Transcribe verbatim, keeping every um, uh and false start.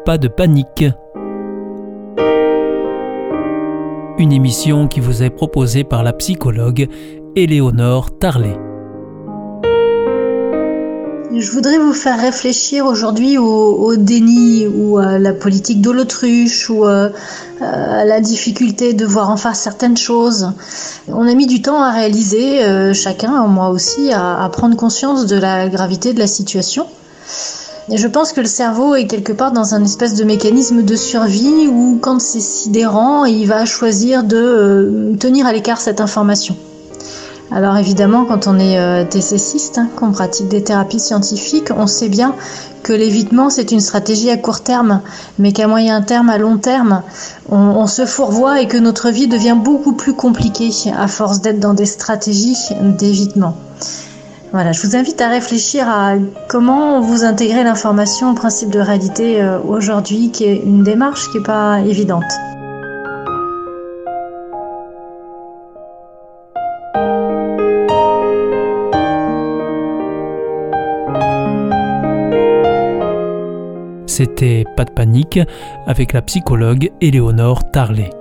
Pas de panique. Une émission qui vous est proposée par la psychologue Éléonore Tarlet. Je voudrais vous faire réfléchir aujourd'hui au, au déni ou à la politique de l'autruche ou à, à la difficulté de voir en face certaines choses. On a mis du temps à réaliser, euh, chacun, moi aussi, à, à prendre conscience de la gravité de la situation. Et je pense que le cerveau est quelque part dans un espèce de mécanisme de survie où, quand c'est sidérant, il va choisir de euh, tenir à l'écart cette information. Alors évidemment, quand on est euh, T C ciste, hein, qu'on pratique des thérapies scientifiques, on sait bien que l'évitement, c'est une stratégie à court terme, mais qu'à moyen terme, à long terme, on, on se fourvoie et que notre vie devient beaucoup plus compliquée à force d'être dans des stratégies d'évitement. Voilà, je vous invite à réfléchir à comment vous intégrez l'information au principe de réalité euh, aujourd'hui, qui est une démarche qui n'est pas évidente. C'était Pas de panique avec la psychologue Éléonore Tarlet.